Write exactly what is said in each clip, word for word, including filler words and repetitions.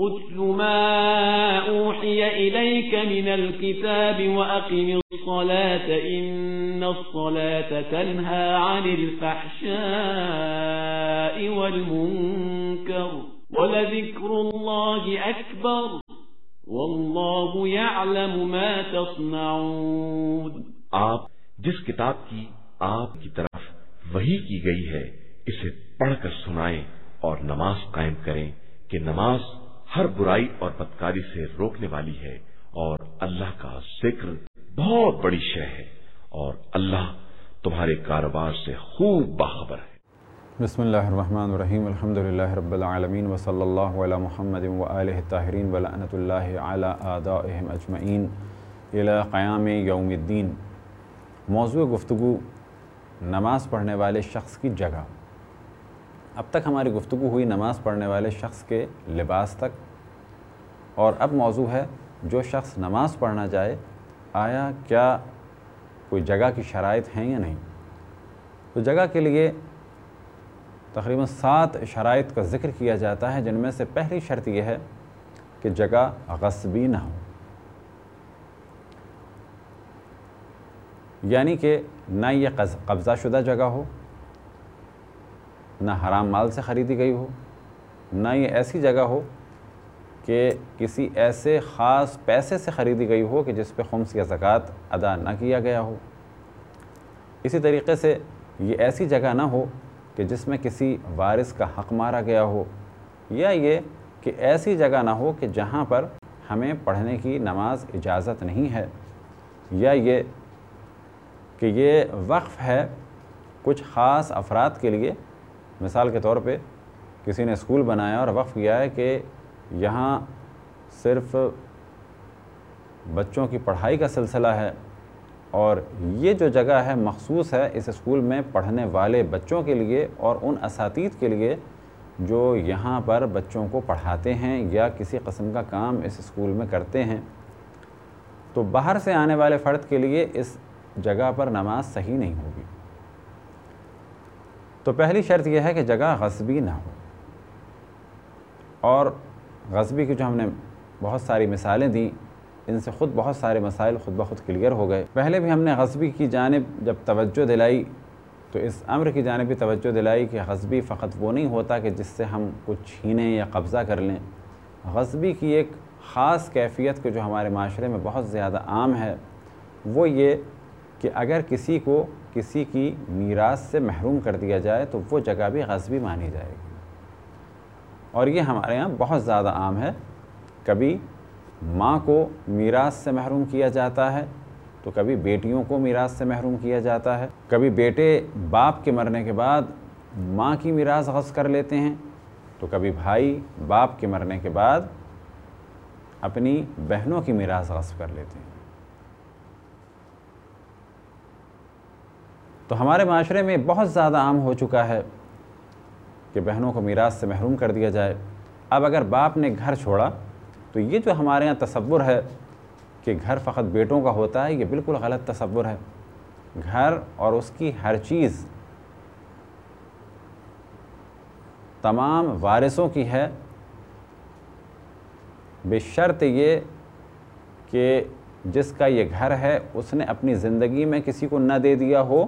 اتل ما اوحی الیک من الكتاب واقم الصلاة ان الصلاة تنہى عن الفحشاء والمنکر ولذکر اللہ اکبر واللہ یعلم ما تصنعون۔ آپ جس کتاب کی آپ کی طرف وحی کی گئی ہے اسے پڑھ کر سنائیں اور نماز قائم کریں کہ نماز ہر برائی اور بدکاری سے روکنے والی ہے، اور اللہ کا ذکر بہت بڑی شے ہے، اور اللہ تمہارے کاروبار سے خوب باخبر ہے۔ بسم اللہ الرحمن الرحیم، الحمدللہ رب العالمین، وصلی اللہ علی محمد وآلہ الطاہرین ولعنۃ اللہ علی اعدائہم اجمعین الی قیام یوم الدین۔ موضوع گفتگو نماز پڑھنے والے شخص کی جگہ۔ اب تک ہماری گفتگو ہوئی نماز پڑھنے والے شخص کے لباس تک، اور اب موضوع ہے جو شخص نماز پڑھنا جائے آیا کیا کوئی جگہ کی شرائط ہیں یا نہیں۔ تو جگہ کے لیے تقریباً سات شرائط کا ذکر کیا جاتا ہے، جن میں سے پہلی شرط یہ ہے کہ جگہ غصبی نہ ہو، یعنی کہ نہ یہ قبضہ شدہ جگہ ہو، نہ حرام مال سے خریدی گئی ہو، نہ یہ ایسی جگہ ہو کہ کسی ایسے خاص پیسے سے خریدی گئی ہو کہ جس پہ خمس یا زکوٰۃ ادا نہ کیا گیا ہو۔ اسی طریقے سے یہ ایسی جگہ نہ ہو کہ جس میں کسی وارث کا حق مارا گیا ہو، یا یہ کہ ایسی جگہ نہ ہو کہ جہاں پر ہمیں پڑھنے کی نماز اجازت نہیں ہے، یا یہ کہ یہ وقف ہے کچھ خاص افراد کے لیے۔ مثال کے طور پہ کسی نے اسکول بنایا اور وقف کیا ہے کہ یہاں صرف بچوں کی پڑھائی کا سلسلہ ہے، اور یہ جو جگہ ہے مخصوص ہے اس اسکول میں پڑھنے والے بچوں کے لیے اور ان اساتذہ کے لیے جو یہاں پر بچوں کو پڑھاتے ہیں یا کسی قسم کا کام اس اسکول میں کرتے ہیں۔ تو باہر سے آنے والے فرد کے لیے اس جگہ پر نماز صحیح نہیں ہوگی۔ تو پہلی شرط یہ ہے کہ جگہ غصبی نہ ہو، اور غصبی کی جو ہم نے بہت ساری مثالیں دیں ان سے خود بہت سارے مسائل خود بخود کلیئر ہو گئے۔ پہلے بھی ہم نے غصبی کی جانب جب توجہ دلائی تو اس امر کی جانب بھی توجہ دلائی کہ غصبی فقط وہ نہیں ہوتا کہ جس سے ہم کچھ چھینیں یا قبضہ کر لیں۔ غصبی کی ایک خاص کیفیت کہ جو ہمارے معاشرے میں بہت زیادہ عام ہے وہ یہ کہ اگر کسی کو کسی کی میراث سے محروم کر دیا جائے تو وہ جگہ بھی غصبی مانی جائے گی، اور یہ ہمارے ہاں بہت زیادہ عام ہے۔ کبھی ماں کو میراث سے محروم کیا جاتا ہے تو کبھی بیٹیوں کو میراث سے محروم کیا جاتا ہے، کبھی بیٹے باپ کے مرنے کے بعد ماں کی میراث غصب کر لیتے ہیں، تو کبھی بھائی باپ کے مرنے کے بعد اپنی بہنوں کی میراث غصب کر لیتے ہیں۔ تو ہمارے معاشرے میں بہت زیادہ عام ہو چکا ہے کہ بہنوں کو میراث سے محروم کر دیا جائے۔ اب اگر باپ نے گھر چھوڑا تو یہ جو ہمارے یہاں تصور ہے کہ گھر فقط بیٹوں کا ہوتا ہے، یہ بالکل غلط تصور ہے۔ گھر اور اس کی ہر چیز تمام وارثوں کی ہے، بشرط یہ کہ جس کا یہ گھر ہے اس نے اپنی زندگی میں کسی کو نہ دے دیا ہو،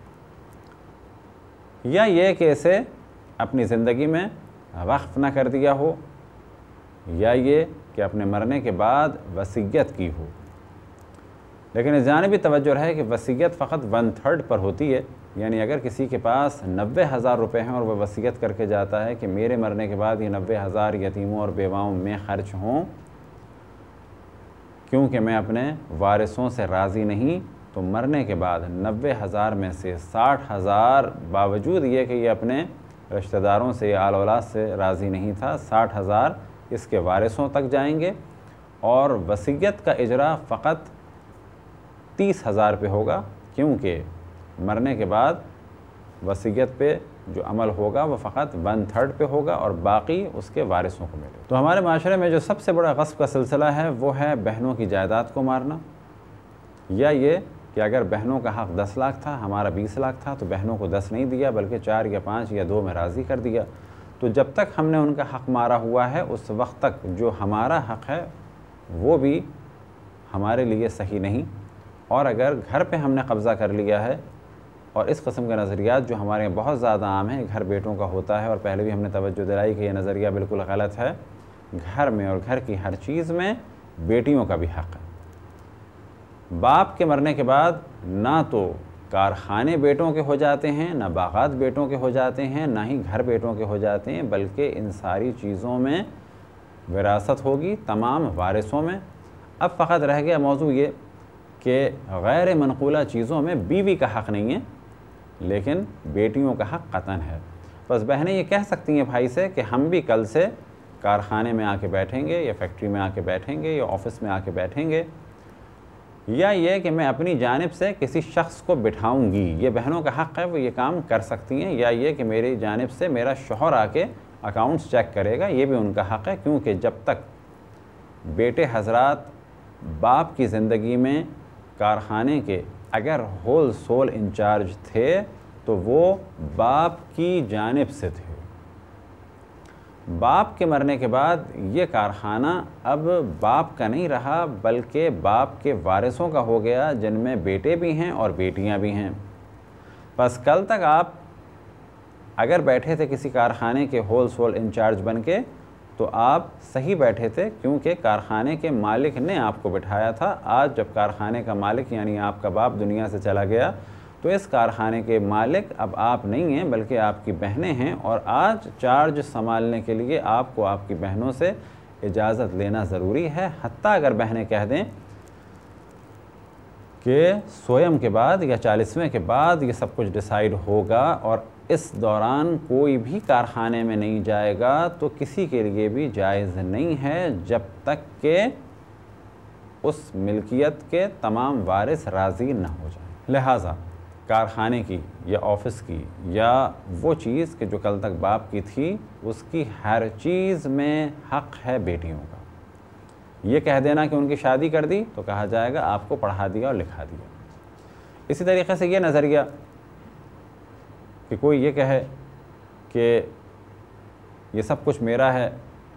یا یہ کہ اسے اپنی زندگی میں وقف نہ کر دیا ہو، یا یہ کہ اپنے مرنے کے بعد وصیت کی ہو۔ لیکن اس جانب بھی توجہ رہے کہ وصیت فقط ون تھرڈ پر ہوتی ہے، یعنی اگر کسی کے پاس نوے ہزار روپے ہیں اور وہ وصیت کر کے جاتا ہے کہ میرے مرنے کے بعد یہ نوے ہزار یتیموں اور بیواؤں میں خرچ ہوں کیونکہ میں اپنے وارثوں سے راضی نہیں، تو مرنے کے بعد نوے ہزار میں سے ساٹھ ہزار باوجود یہ کہ یہ اپنے رشتہ داروں سے یا آل اولاد سے راضی نہیں تھا، ساٹھ ہزار اس کے وارثوں تک جائیں گے، اور وصیت کا اجرا فقط تیس ہزار پہ ہوگا، کیونکہ مرنے کے بعد وصیت پہ جو عمل ہوگا وہ فقط ون تھرڈ پہ ہوگا اور باقی اس کے وارثوں کو ملے۔ تو ہمارے معاشرے میں جو سب سے بڑا غصب کا سلسلہ ہے وہ ہے بہنوں کی جائیداد کو مارنا، یا یہ کہ اگر بہنوں کا حق دس لاکھ تھا، ہمارا بیس لاکھ تھا، تو بہنوں کو دس نہیں دیا بلکہ چار یا پانچ یا دو میں راضی کر دیا۔ تو جب تک ہم نے ان کا حق مارا ہوا ہے اس وقت تک جو ہمارا حق ہے وہ بھی ہمارے لیے صحیح نہیں. اور اگر گھر پہ ہم نے قبضہ کر لیا ہے، اور اس قسم کے نظریات جو ہمارے یہاں بہت زیادہ عام ہیں، گھر بیٹوں کا ہوتا ہے، اور پہلے بھی ہم نے توجہ دلائی کہ یہ نظریہ بالکل غلط ہے. گھر میں اور گھر کی ہر چیز میں بیٹیوں کا بھی حق ہے. باپ کے مرنے کے بعد نہ تو کارخانے بیٹوں کے ہو جاتے ہیں، نہ باغات بیٹوں کے ہو جاتے ہیں، نہ ہی گھر بیٹوں کے ہو جاتے ہیں، بلکہ ان ساری چیزوں میں وراثت ہوگی تمام وارثوں میں. اب فقط رہ گیا موضوع یہ کہ غیر منقولہ چیزوں میں بیوی کا حق نہیں ہے، لیکن بیٹیوں کا حق قطعاً ہے. بس بہنیں یہ کہہ سکتی ہیں بھائی سے کہ ہم بھی کل سے کارخانے میں آ کے بیٹھیں گے، یا فیکٹری میں آ کے بیٹھیں گے، یا آفس میں آ کے بیٹھیں گے، یا یہ کہ میں اپنی جانب سے کسی شخص کو بٹھاؤں گی. یہ بہنوں کا حق ہے، وہ یہ کام کر سکتی ہیں. یا یہ کہ میری جانب سے میرا شوہر آ کے اکاؤنٹس چیک کرے گا، یہ بھی ان کا حق ہے. کیونکہ جب تک بیٹے حضرات باپ کی زندگی میں کارخانے کے اگر ہول سول انچارج تھے تو وہ باپ کی جانب سے تھے. باپ کے مرنے کے بعد یہ کارخانہ اب باپ کا نہیں رہا، بلکہ باپ کے وارثوں کا ہو گیا، جن میں بیٹے بھی ہیں اور بیٹیاں بھی ہیں. بس کل تک آپ اگر بیٹھے تھے کسی کارخانے کے ہول سول انچارج بن کے تو آپ صحیح بیٹھے تھے، کیونکہ کارخانے کے مالک نے آپ کو بٹھایا تھا. آج جب کارخانے کا مالک یعنی آپ کا باپ دنیا سے چلا گیا تو اس کارخانے کے مالک اب آپ نہیں ہیں بلکہ آپ کی بہنیں ہیں، اور آج چارج سنبھالنے کے لیے آپ کو آپ کی بہنوں سے اجازت لینا ضروری ہے. حتیٰ اگر بہنیں کہہ دیں کہ سویم کے بعد یا چالیسویں کے بعد یہ سب کچھ ڈیسائیڈ ہوگا اور اس دوران کوئی بھی کارخانے میں نہیں جائے گا، تو کسی کے لیے بھی جائز نہیں ہے جب تک کہ اس ملکیت کے تمام وارث راضی نہ ہو جائیں. لہٰذا کارخانے کی یا آفس کی یا وہ چیز کہ جو کل تک باپ کی تھی، اس کی ہر چیز میں حق ہے بیٹیوں کا. یہ کہہ دینا کہ ان کی شادی کر دی تو کہا جائے گا آپ کو پڑھا دیا اور لکھا دیا. اسی طریقے سے یہ نظریہ کہ کوئی یہ کہے کہ یہ سب کچھ میرا ہے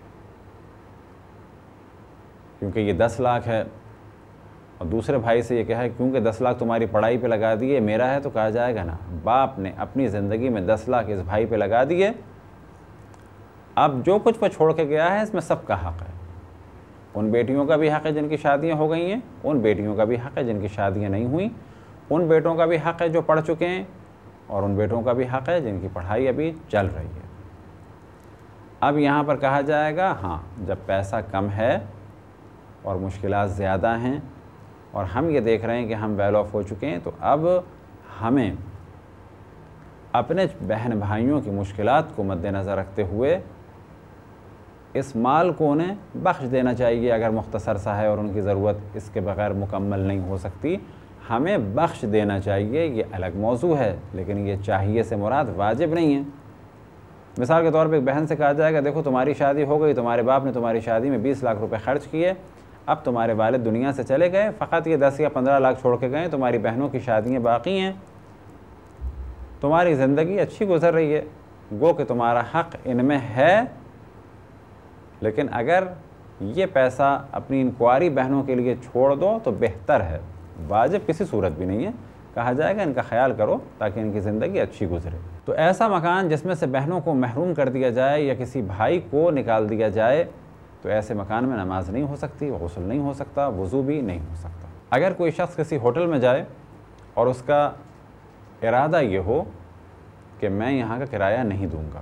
کیونکہ یہ دس لاکھ ہے، اور دوسرے بھائی سے یہ کہے کیونکہ دس لاکھ تمہاری پڑھائی پہ لگا دیے میرا ہے، تو کہا جائے گا نا باپ نے اپنی زندگی میں دس لاکھ اس بھائی پہ لگا دیے، اب جو کچھ وہ چھوڑ کے گیا ہے اس میں سب کا حق ہے. ان بیٹیوں کا بھی حق ہے جن کی شادیاں ہو گئی ہیں، ان بیٹیوں کا بھی حق ہے جن کی شادیاں نہیں ہوئیں، ان بیٹوں کا بھی حق ہے جو پڑھ چکے ہیں، اور ان بیٹوں کا بھی حق ہے جن کی پڑھائی ابھی چل رہی ہے. اب یہاں پر کہا جائے گا ہاں جب پیسہ کم ہے اور مشکلات زیادہ ہیں اور ہم یہ دیکھ رہے ہیں کہ ہم ویل آف ہو چکے ہیں، تو اب ہمیں اپنے بہن بھائیوں کی مشکلات کو مد نظر رکھتے ہوئے اس مال کو انہیں بخش دینا چاہیے. اگر مختصر سا ہے اور ان کی ضرورت اس کے بغیر مکمل نہیں ہو سکتی، ہمیں بخش دینا چاہیے. یہ الگ موضوع ہے، لیکن یہ چاہیے سے مراد واجب نہیں ہے. مثال کے طور پہ ایک بہن سے کہا جائے گا دیکھو تمہاری شادی ہو گئی، تمہارے باپ نے تمہاری شادی میں بیس لاکھ روپے خرچ کیے، اب تمہارے والد دنیا سے چلے گئے، فقط یہ دس یا پندرہ لاکھ چھوڑ کے گئے، تمہاری بہنوں کی شادیاں باقی ہیں، تمہاری زندگی اچھی گزر رہی ہے، گو کہ تمہارا حق ان میں ہے. لیکن اگر یہ پیسہ اپنی ان کنواری بہنوں کے لیے چھوڑ دو تو بہتر ہے. واجب کسی صورت بھی نہیں ہے، کہا جائے گا ان کا خیال کرو تاکہ ان کی زندگی اچھی گزرے. تو ایسا مکان جس میں سے بہنوں کو محروم کر دیا جائے یا کسی بھائی کو نکال دیا جائے، تو ایسے مکان میں نماز نہیں ہو سکتی، غسل نہیں ہو سکتا، وضو بھی نہیں ہو سکتا. اگر کوئی شخص کسی ہوٹل میں جائے اور اس کا ارادہ یہ ہو کہ میں یہاں کا کرایہ نہیں دوں گا،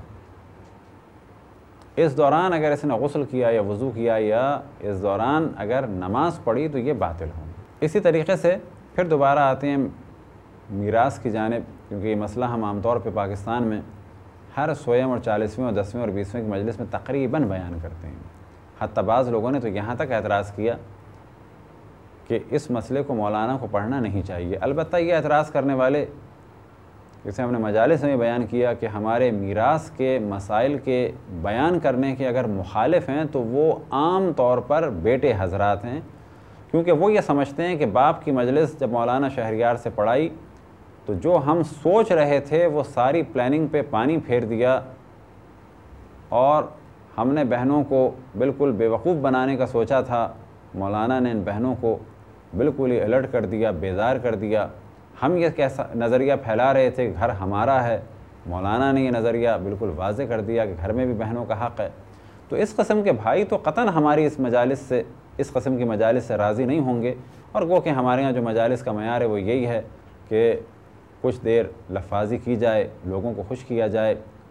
اس دوران اگر اس نے غسل کیا یا وضو کیا یا اس دوران اگر نماز پڑھی تو یہ باطل ہوں. اسی طریقے سے پھر دوبارہ آتے ہیں میراث کی جانب، کیونکہ یہ مسئلہ ہم عام طور پہ پاکستان میں ہر سویم اور چالیسویں اور دسویں اور بیسویں کی مجلس میں تقریباً بیان کرتے ہیں. حتیٰ بعض لوگوں نے تو یہاں تک اعتراض کیا کہ اس مسئلے کو مولانا کو پڑھنا نہیں چاہیے. البتہ یہ اعتراض کرنے والے، جسے ہم نے مجالس میں بیان کیا کہ ہمارے میراث کے مسائل کے بیان کرنے کے اگر مخالف ہیں تو وہ عام طور پر بیٹے حضرات ہیں، کیونکہ وہ یہ سمجھتے ہیں کہ باپ کی مجلس جب مولانا شہریار سے پڑھائی تو جو ہم سوچ رہے تھے وہ ساری پلاننگ پہ پانی پھیر دیا اور ہم نے بہنوں کو بالکل بیوقوف بنانے کا سوچا تھا، مولانا نے ان بہنوں کو بالکل ہی الرٹ کر دیا، بیدار کر دیا۔ ہم یہ کیسا نظریہ پھیلا رہے تھے کہ گھر ہمارا ہے، مولانا نے یہ نظریہ بالکل واضح کر دیا کہ گھر میں بھی بہنوں کا حق ہے۔ تو اس قسم کے بھائی تو قطعاً ہماری اس مجالس سے اس قسم کی مجالس سے راضی نہیں ہوں گے، اور گو کہ ہمارے ہاں جو مجالس کا معیار ہے وہ یہی ہے کہ کچھ دیر لفاظی کی جائے، لوگوں کو خوش کیا جائے،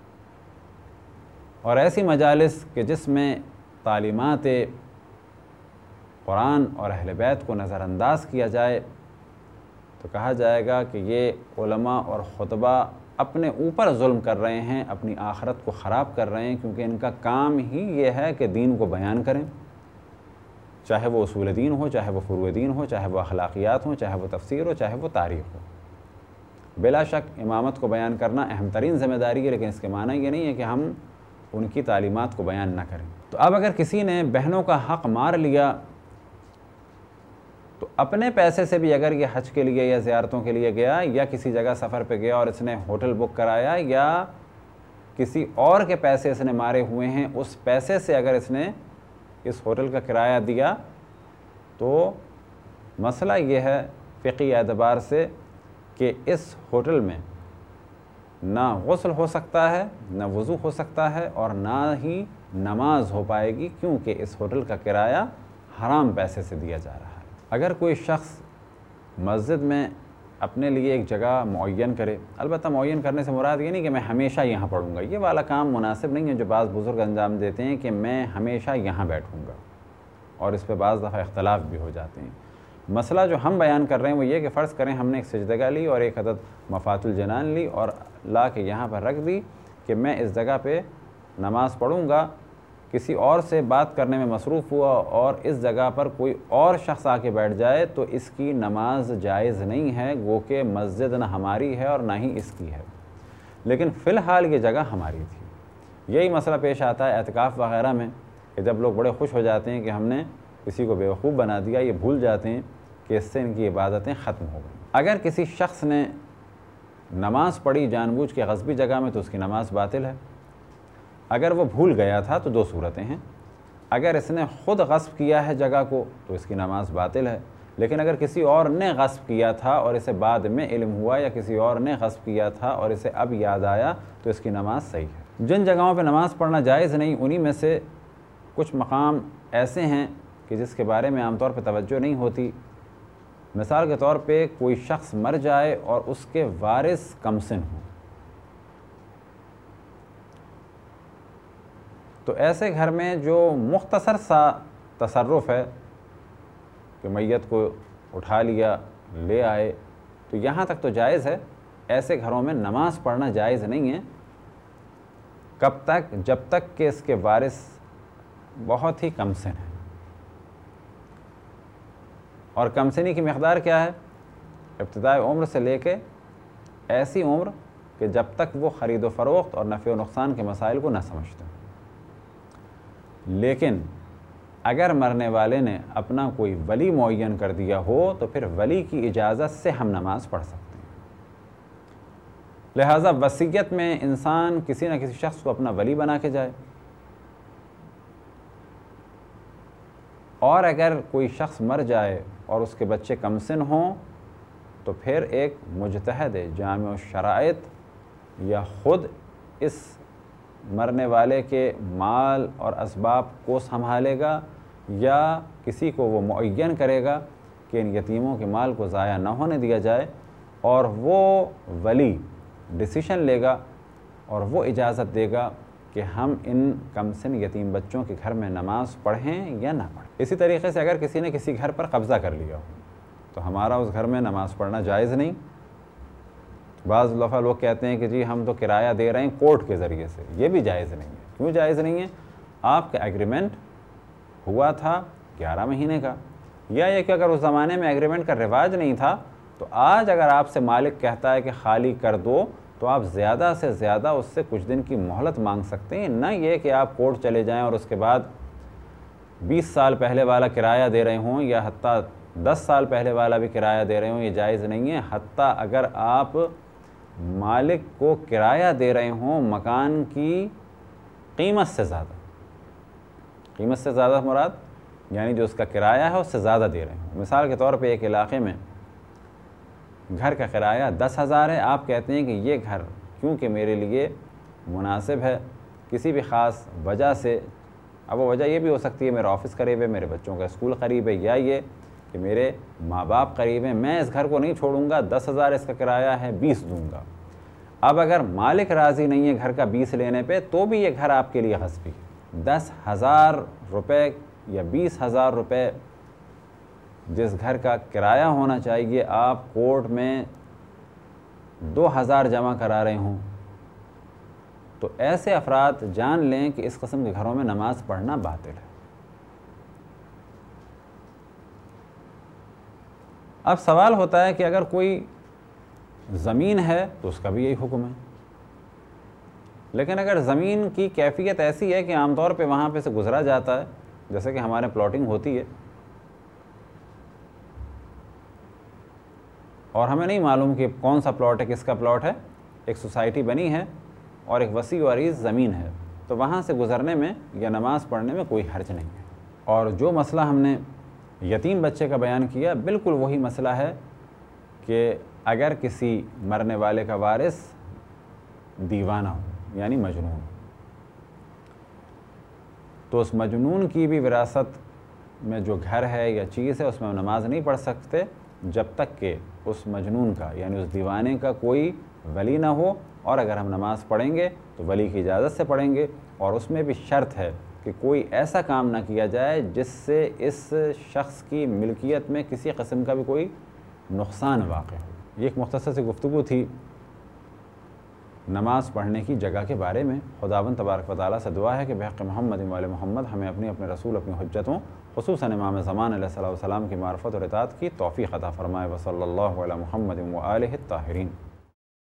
اور ایسی مجالس کہ جس میں تعلیمات قرآن اور اہل بیت کو نظر انداز کیا جائے، تو کہا جائے گا کہ یہ علماء اور خطبہ اپنے اوپر ظلم کر رہے ہیں، اپنی آخرت کو خراب کر رہے ہیں، کیونکہ ان کا کام ہی یہ ہے کہ دین کو بیان کریں، چاہے وہ اصول دین ہو، چاہے وہ فروع دین ہو، چاہے وہ اخلاقیات ہوں، چاہے وہ تفسیر ہو، چاہے وہ تاریخ ہو۔ بلا شک امامت کو بیان کرنا اہم ترین ذمہ داری ہے، لیکن اس کے معنی یہ نہیں ہے کہ ہم ان کی تعلیمات کو بیان نہ کریں۔ تو اب اگر کسی نے بہنوں کا حق مار لیا تو اپنے پیسے سے بھی اگر یہ حج کے لیے یا زیارتوں کے لیے گیا، یا کسی جگہ سفر پہ گیا اور اس نے ہوٹل بک کرایا، یا کسی اور کے پیسے اس نے مارے ہوئے ہیں، اس پیسے سے اگر اس نے اس ہوٹل کا کرایہ دیا، تو مسئلہ یہ ہے فقہی اعتبار سے کہ اس ہوٹل میں نہ غسل ہو سکتا ہے، نہ وضو ہو سکتا ہے، اور نہ ہی نماز ہو پائے گی، کیونکہ اس ہوٹل کا کرایہ حرام پیسے سے دیا جا رہا ہے۔ اگر کوئی شخص مسجد میں اپنے لیے ایک جگہ معین کرے، البتہ معین کرنے سے مراد یہ نہیں کہ میں ہمیشہ یہاں پڑھوں گا، یہ والا کام مناسب نہیں ہے جو بعض بزرگ انجام دیتے ہیں کہ میں ہمیشہ یہاں بیٹھوں گا، اور اس پہ بعض دفعہ اختلاف بھی ہو جاتے ہیں۔ مسئلہ جو ہم بیان کر رہے ہیں وہ یہ کہ فرض کریں ہم نے ایک سجدگاہ لی اور ایک عدد مفات الجنان لی اور لا کے یہاں پر رکھ دی کہ میں اس جگہ پہ نماز پڑھوں گا، کسی اور سے بات کرنے میں مصروف ہوا اور اس جگہ پر کوئی اور شخص آ کے بیٹھ جائے تو اس کی نماز جائز نہیں ہے، گو کہ مسجد نہ ہماری ہے اور نہ ہی اس کی ہے، لیکن فی الحال یہ جگہ ہماری تھی۔ یہی مسئلہ پیش آتا ہے اعتکاف وغیرہ میں کہ جب لوگ بڑے خوش ہو جاتے ہیں کہ ہم نے کسی کو بیوقوف بنا دیا، یہ بھول جاتے ہیں کہ اس سے ان کی عبادتیں ختم ہو گئیں۔ اگر کسی شخص نے نماز پڑھی جان بوجھ کے غصبی جگہ میں تو اس کی نماز باطل ہے۔ اگر وہ بھول گیا تھا تو دو صورتیں ہیں، اگر اس نے خود غصب کیا ہے جگہ کو تو اس کی نماز باطل ہے، لیکن اگر کسی اور نے غصب کیا تھا اور اسے بعد میں علم ہوا، یا کسی اور نے غصب کیا تھا اور اسے اب یاد آیا تو اس کی نماز صحیح ہے۔ جن جگہوں پہ نماز پڑھنا جائز نہیں، انہی میں سے کچھ مقام ایسے ہیں کہ جس کے بارے میں عام طور پہ توجہ نہیں ہوتی۔ مثال کے طور پہ کوئی شخص مر جائے اور اس کے وارث کمسن ہوں، تو ایسے گھر میں جو مختصر سا تصرف ہے کہ میت کو اٹھا لیا لے آئے، تو یہاں تک تو جائز ہے۔ ایسے گھروں میں نماز پڑھنا جائز نہیں ہے، کب تک؟ جب تک کہ اس کے وارث بہت ہی کمسن ہیں۔ اور کمسنی کی مقدار کیا ہے؟ ابتدائی عمر سے لے کے ایسی عمر کہ جب تک وہ خرید و فروخت اور نفع و نقصان کے مسائل کو نہ سمجھتے ہیں۔ لیکن اگر مرنے والے نے اپنا کوئی ولی معین کر دیا ہو تو پھر ولی کی اجازت سے ہم نماز پڑھ سکتے ہیں۔ لہٰذا وصیت میں انسان کسی نہ کسی شخص کو اپنا ولی بنا کے جائے، اور اگر کوئی شخص مر جائے اور اس کے بچے کمسن ہوں تو پھر ایک مجتہد جامع الشرائط یا خود اس مرنے والے کے مال اور اسباب کو سنبھالے گا، یا کسی کو وہ معین کرے گا کہ ان یتیموں کے مال کو ضائع نہ ہونے دیا جائے، اور وہ ولی ڈیسیشن لے گا اور وہ اجازت دے گا کہ ہم ان کمسن یتیم بچوں کے گھر میں نماز پڑھیں یا نہ پڑھیں۔ اسی طریقے سے اگر کسی نے کسی گھر پر قبضہ کر لیا ہو تو ہمارا اس گھر میں نماز پڑھنا جائز نہیں۔ بعض دفعہ لوگ کہتے ہیں کہ جی ہم تو کرایہ دے رہے ہیں کورٹ کے ذریعے سے، یہ بھی جائز نہیں ہے۔ کیوں جائز نہیں ہے؟ آپ کا ایگریمنٹ ہوا تھا گیارہ مہینے کا، یا یہ کہ اگر اس زمانے میں ایگریمنٹ کا رواج نہیں تھا تو آج اگر آپ سے مالک کہتا ہے کہ خالی کر دو تو آپ زیادہ سے زیادہ اس سے کچھ دن کی مہلت مانگ سکتے ہیں، نہ یہ کہ آپ کورٹ چلے جائیں اور اس کے بعد بیس سال پہلے والا کرایہ دے رہے ہوں یا حتیٰ دس سال پہلے والا بھی کرایہ دے رہے ہوں۔ یہ جائز نہیں ہے۔ حتیٰ اگر آپ مالک کو کرایہ دے رہے ہوں مکان کی قیمت سے زیادہ. قیمت سے زیادہ مراد یعنی جو اس کا کرایہ ہے اس سے زیادہ دے رہے ہیں. مثال کے طور پہ ایک علاقے میں گھر کا کرایہ دس ہزار ہے، آپ کہتے ہیں کہ یہ گھر کیونکہ میرے لیے مناسب ہے کسی بھی خاص وجہ سے، اب وہ وجہ یہ بھی ہو سکتی ہے میرا آفس قریب ہے، میرے بچوں کا اسکول قریب ہے، یا یہ کہ میرے ماں باپ قریب ہیں، میں اس گھر کو نہیں چھوڑوں گا، دس ہزار اس کا کرایہ ہے، بیس دوں گا. اب اگر مالک راضی نہیں ہے گھر کا بیس لینے پہ تو بھی یہ گھر آپ کے لیے غصبی ہے. دس ہزار روپے یا بیس ہزار روپے جس گھر کا کرایہ ہونا چاہیے آپ کورٹ میں دو ہزار جمع کرا رہے ہوں، تو ایسے افراد جان لیں کہ اس قسم کے گھروں میں نماز پڑھنا باطل ہے. اب سوال ہوتا ہے کہ اگر کوئی زمین ہے تو اس کا بھی یہی حکم ہے، لیکن اگر زمین کی کیفیت ایسی ہے کہ عام طور پہ وہاں پہ سے گزرا جاتا ہے، جیسے کہ ہمارے پلاٹنگ ہوتی ہے اور ہمیں نہیں معلوم کہ کون سا پلاٹ ہے، کس کا پلاٹ ہے، ایک سوسائٹی بنی ہے اور ایک وسیع و عریض زمین ہے، تو وہاں سے گزرنے میں یا نماز پڑھنے میں کوئی حرج نہیں ہے. اور جو مسئلہ ہم نے یتیم بچے کا بیان کیا بالکل وہی مسئلہ ہے کہ اگر کسی مرنے والے کا وارث دیوانہ ہو یعنی مجنون، تو اس مجنون کی بھی وراثت میں جو گھر ہے یا چیز ہے اس میں نماز نہیں پڑھ سکتے جب تک کہ اس مجنون کا یعنی اس دیوانے کا کوئی ولی نہ ہو. اور اگر ہم نماز پڑھیں گے تو ولی کی اجازت سے پڑھیں گے، اور اس میں بھی شرط ہے کہ کوئی ایسا کام نہ کیا جائے جس سے اس شخص کی ملکیت میں کسی قسم کا بھی کوئی نقصان واقع ہو. یہ ایک مختصر سی گفتگو تھی نماز پڑھنے کی جگہ کے بارے میں. خداوند تبارک و تعالیٰ سے دعا ہے کہ بحق محمد و آل محمد ہمیں اپنے اپنے رسول اپنی حجتوں خصوصاً امام زمان علیہ الصلوۃ والسلام کی معرفت اور اطاعت کی توفیق عطا فرمائے. وصلی اللہ علی محمد و آلہ الطاہرین.